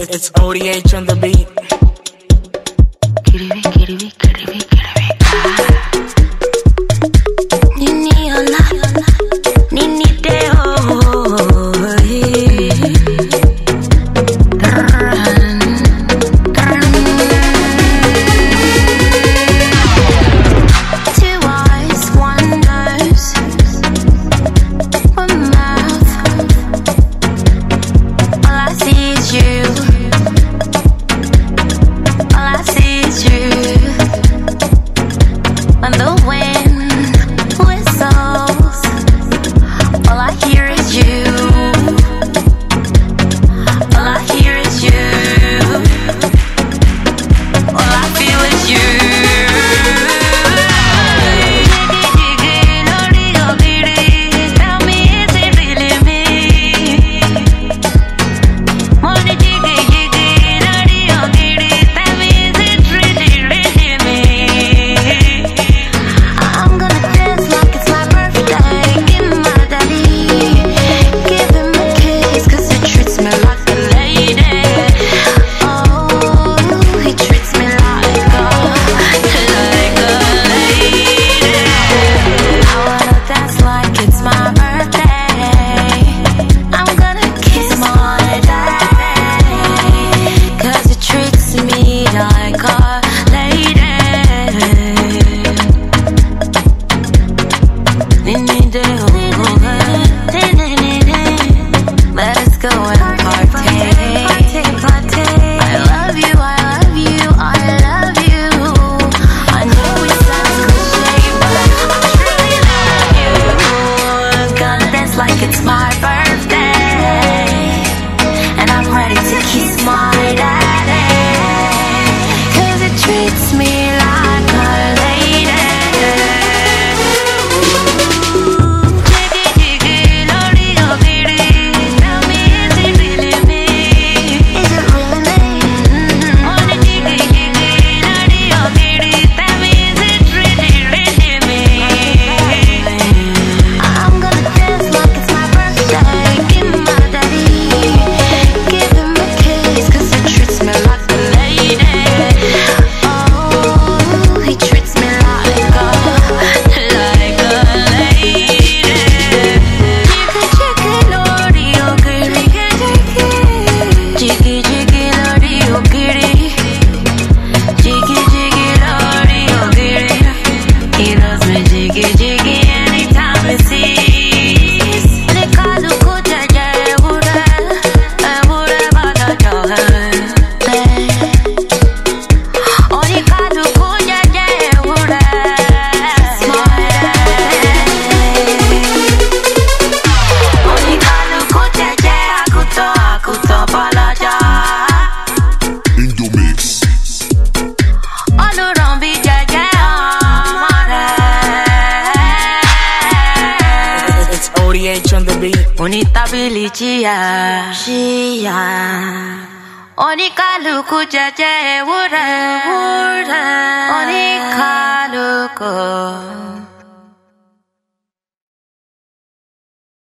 It's ODH on the beat. It's my birthday, and I'm ready to kiss my daddy, 'cause it treats me like a lady. Jiggy jiggy, lolly ogiri, tell me is it really me? Is it really me? Money jiggy jiggy, lolly ogiri, tell me is it really really me? I'm gonna dance like it's my birthday, give my daddy, give him a kiss, 'cause he treats me like a lady. Oh, he treats me like a lady. Jiggy jiggy lordy ogiri, jiggy jiggy lordy ogiri, jiggy jiggy lordy ogiri. He loves me jiggy jiggy anytime he sees. Nikaluku jaja ewure, ewure badajo he. Onikaluku jaja ewure, my daddy. Onikaluku jaja akuto balaja. In your mix. Oluron bi jaja amare. It's ODH on the beat. Onítábìlì jìyà, oníkálukú jẹ́jẹ́ ewúrẹ́, oníkálukú.